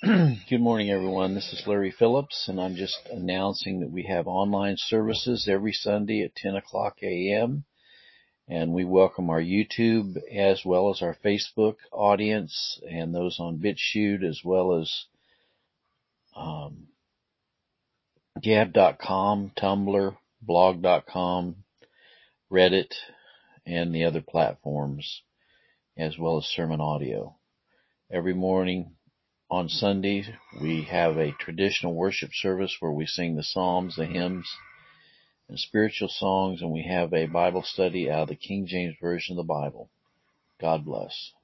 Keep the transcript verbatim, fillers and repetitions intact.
Good morning, everyone. This is Larry Phillips, and I'm just announcing that we have online services every Sunday at ten o'clock a m, and we welcome our YouTube as well as our Facebook audience and those on BitChute as well as um, Gab dot com, Tumblr, Blog dot com, Reddit, and the other platforms, as well as sermon audio. Every morning on Sundays, we have a traditional worship service where we sing the psalms, the hymns, and spiritual songs, and we have a Bible study out of the King James Version of the Bible. God bless.